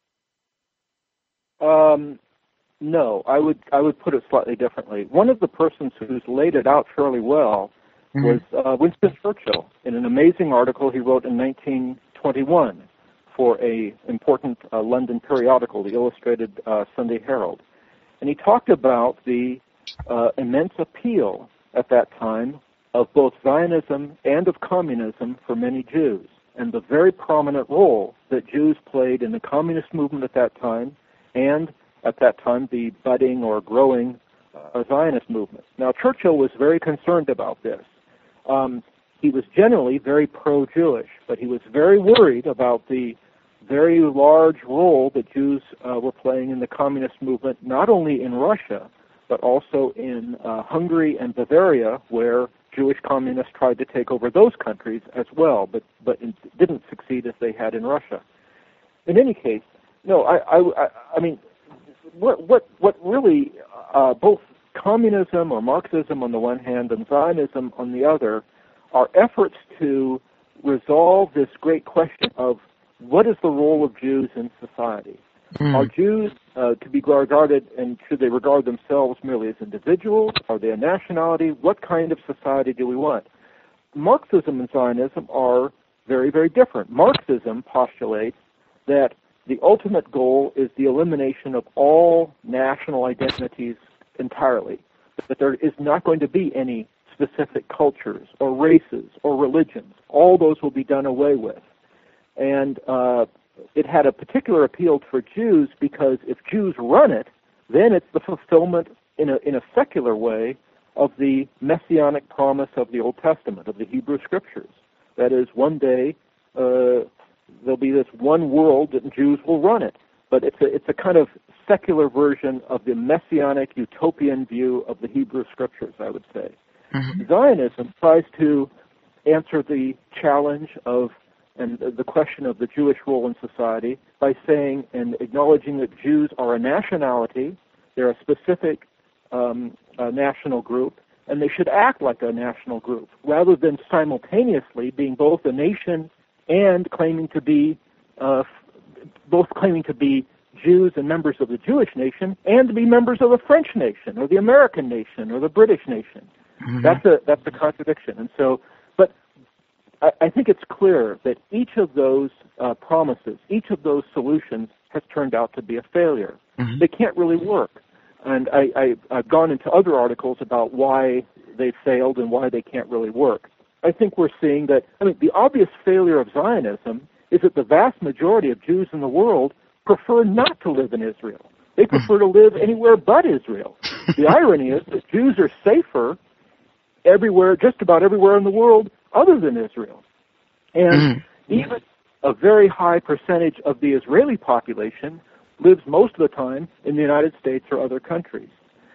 No, I would put it slightly differently. One of the persons who's laid it out fairly well was Winston Churchill in an amazing article he wrote in 1921 for a important London periodical, the Illustrated Sunday Herald. And he talked about the immense appeal at that time of both Zionism and of communism for many Jews, and the very prominent role that Jews played in the communist movement at that time, and at that time the budding or growing Zionist movement. Now, Churchill was very concerned about this. He was generally very pro-Jewish, but he was very worried about the very large role that Jews were playing in the communist movement, not only in Russia, but also in Hungary and Bavaria, where Jewish communists tried to take over those countries as well, but didn't succeed as they had in Russia. In any case, no, I mean, what really both communism or Marxism on the one hand and Zionism on the other are efforts to resolve this great question of what is the role of Jews in society? Are Jews to be regarded, and should they regard themselves merely as individuals? Are they a nationality? What kind of society do we want? Marxism and Zionism are very, very different. Marxism postulates that the ultimate goal is the elimination of all national identities entirely, that there is not going to be any specific cultures or races or religions. All those will be done away with. And it had a particular appeal for Jews because if Jews run it, then it's the fulfillment in a secular way of the messianic promise of the Old Testament, of the Hebrew Scriptures. That is, one day there'll be this one world that Jews will run it. But it's a kind of secular version of the messianic utopian view of the Hebrew Scriptures, I would say. Zionism tries to answer the challenge of and the question of the Jewish role in society by saying and acknowledging that Jews are a nationality, they're a specific national group, and they should act like a national group, rather than simultaneously being both a nation and claiming to be Jews and members of the Jewish nation, and to be members of the French nation or the American nation or the British nation. That's a contradiction. And so, but I think it's clear that each of those promises, each of those solutions has turned out to be a failure. They can't really work. And I've gone into other articles about why they failed and why they can't really work. I think we're seeing that, the obvious failure of Zionism is that the vast majority of Jews in the world prefer not to live in Israel. They prefer to live anywhere but Israel. The irony is that Jews are safer everywhere, just about everywhere in the world other than Israel. And even a very high percentage of the Israeli population lives most of the time in the United States or other countries.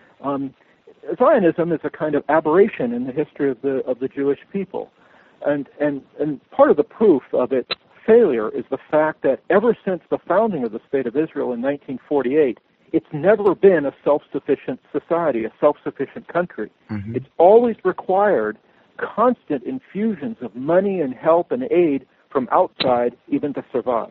Zionism is a kind of aberration in the history of the Jewish people. And part of the proof of its failure is the fact that ever since the founding of the State of Israel in 1948, it's never been a self-sufficient society, a self-sufficient country. It's always required constant infusions of money and help and aid from outside even to survive.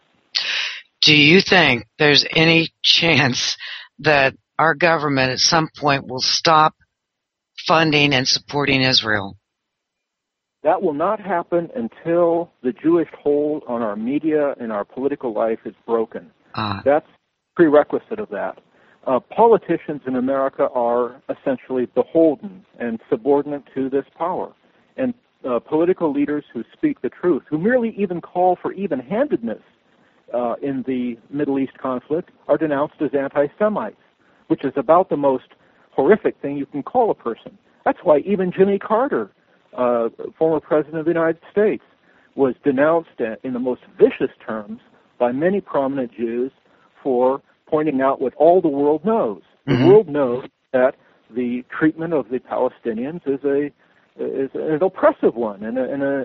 Do you think there's any chance that our government at some point will stop funding and supporting Israel? That will not happen until the Jewish hold on our media and our political life is broken. That's prerequisite of that. Politicians in America are essentially beholden and subordinate to this power. And political leaders who speak the truth, who merely even call for even-handedness in the Middle East conflict, are denounced as anti-Semites, which is about the most horrific thing you can call a person. That's why even Jimmy Carter, former president of the United States, was denounced in the most vicious terms by many prominent Jews for pointing out what all the world knows. The world knows that the treatment of the Palestinians is an oppressive one and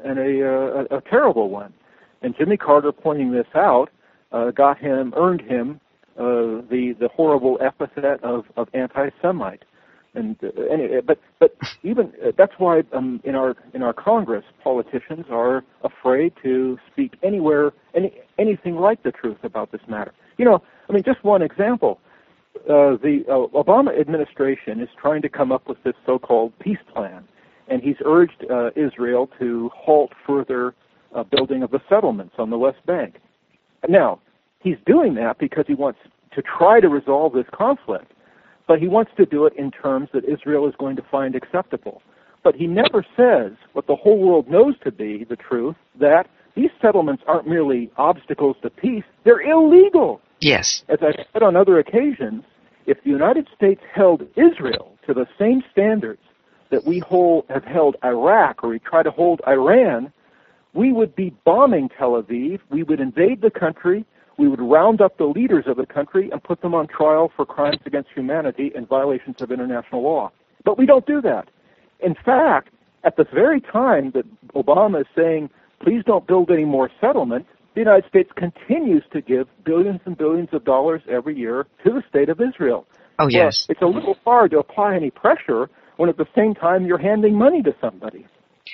a terrible one. And Jimmy Carter pointing this out earned him the horrible epithet of anti-Semite. And but even that's why in our Congress, politicians are afraid to speak anything like the truth about this matter. Just one example. The Obama administration is trying to come up with this so-called peace plan, and he's urged Israel to halt further building of the settlements on the West Bank. Now, he's doing that because he wants to try to resolve this conflict, but he wants to do it in terms that Israel is going to find acceptable. But he never says what the whole world knows to be the truth, that these settlements aren't merely obstacles to peace, they're illegal. Yes. As I've said on other occasions, if the United States held Israel to the same standards that we have held Iraq, or we try to hold Iran, we would be bombing Tel Aviv, we would invade the country, we would round up the leaders of the country and put them on trial for crimes against humanity and violations of international law. But we don't do that. In fact, at the very time that Obama is saying, please don't build any more settlements, the United States continues to give billions and billions of dollars every year to the State of Israel. Oh, yes. Well, it's a little hard to apply any pressure when at the same time you're handing money to somebody.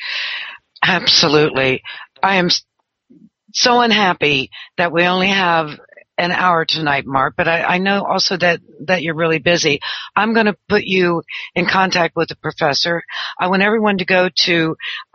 Absolutely. I am so unhappy that we only have an hour tonight, Mark, but I know also that you're really busy. I'm going to put you in contact with the professor. I want everyone to go to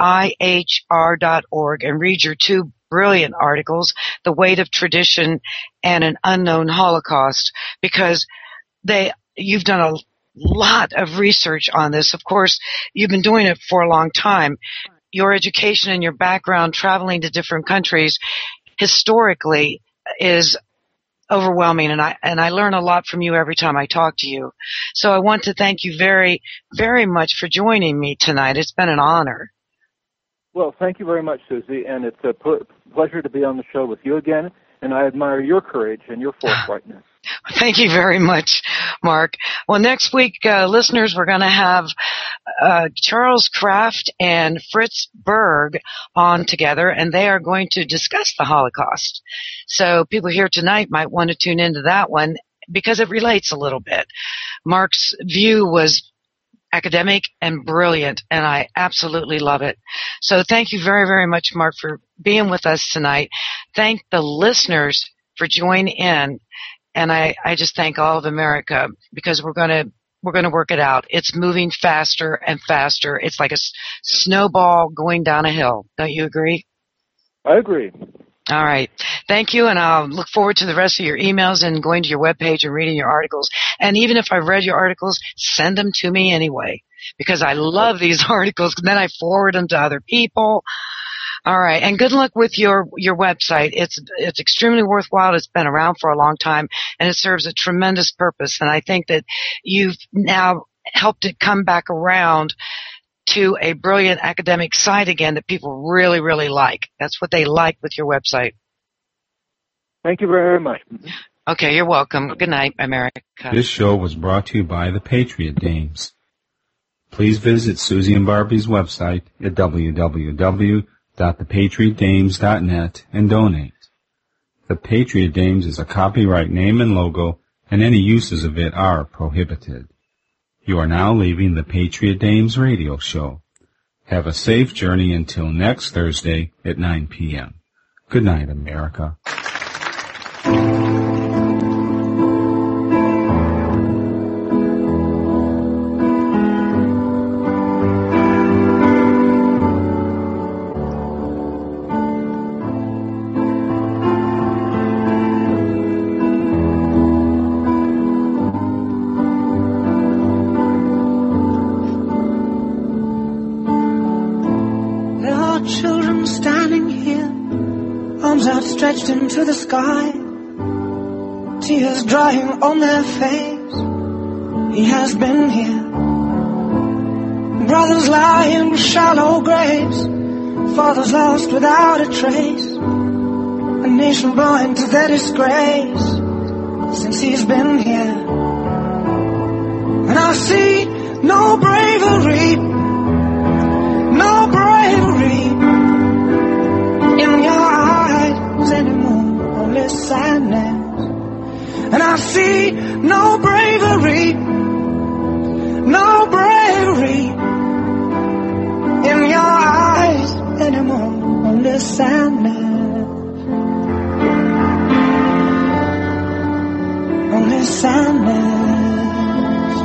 IHR.org and read your two brilliant articles, The Weight of Tradition and An Unknown Holocaust, because you've done a lot of research on this. Of course, you've been doing it for a long time. Your education and your background traveling to different countries historically is overwhelming, and I learn a lot from you every time I talk to you. So I want to thank you very, very much for joining me tonight. It's been an honor. Well, thank you very much, Susie, and it's a pleasure to be on the show with you again, and I admire your courage and your forthrightness. Thank you very much, Mark. Well, next week, listeners, we're going to have Charles Kraft and Fritz Berg on together, and they are going to discuss the Holocaust. So people here tonight might want to tune into that one because it relates a little bit. Mark's view was academic and brilliant, and I absolutely love it. So thank you very, very much, Mark, for being with us tonight. Thank the listeners for joining in. And I just thank all of America because we're going to work it out. It's moving faster and faster. It's like a snowball going down a hill. Don't you agree? I agree. All right. Thank you, and I'll look forward to the rest of your emails and going to your webpage and reading your articles. And even if I've read your articles, send them to me anyway because I love these articles. Then I forward them to other people. All right, and good luck with your website. It's extremely worthwhile. It's been around for a long time, and it serves a tremendous purpose. And I think that you've now helped it come back around to a brilliant academic site again that people really, really like. That's what they like with your website. Thank you very much. Okay, you're welcome. Good night, America. This show was brought to you by the Patriot Dames. Please visit Susie and Barbie's website at www.thepatriotdames.net and donate. The Patriot Dames is a copyright name and logo, and any uses of it are prohibited. You are now leaving the Patriot Dames radio show. Have a safe journey until next Thursday at 9 p.m. Good night, America. Stretched into the sky, tears drying on their face. He has been here. Brothers lie in shallow graves, fathers lost without a trace, a nation blind to their disgrace. Since he's been here, and I see no bravery, no bravery in your eyes anymore, only sadness. And I see no bravery, no bravery in your eyes anymore, only sadness, only sadness.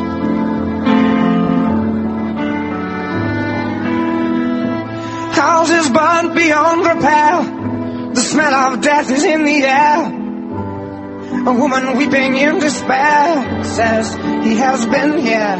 Houses burnt beyond repair, the smell of of death is in the air. A woman weeping in despair says he has been here.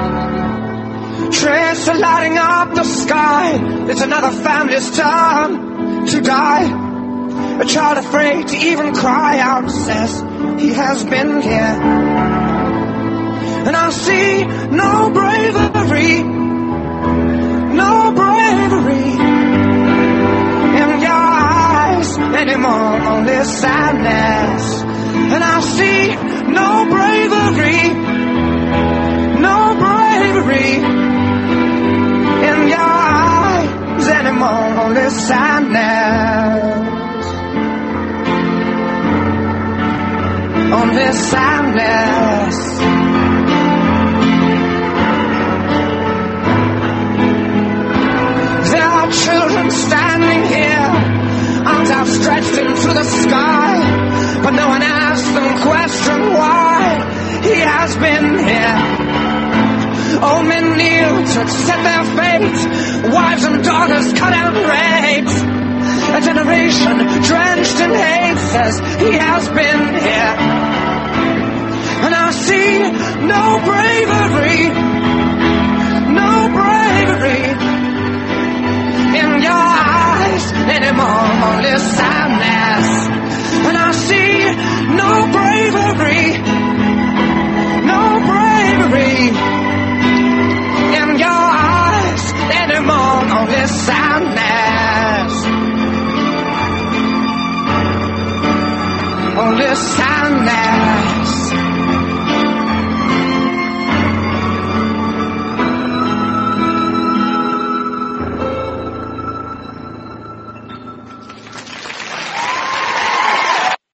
Trains are lighting up the sky. It's another family's turn to die. A child afraid to even cry out says he has been here. And I see no bravery, no bravery in your eyes anymore, only sadness. And I see no bravery, no bravery in your eyes anymore, only sadness. Only sadness. There are children standing here, arms outstretched into the sky, but no one asks them question why he has been here. Old men kneel to accept their fate, wives and daughters cut and raped. A generation drenched in hate says he has been here. And I see no bravery, no bravery in your eyes anymore, only sadness. And I see no bravery, no bravery in your eyes anymore, only sadness. Only sadness.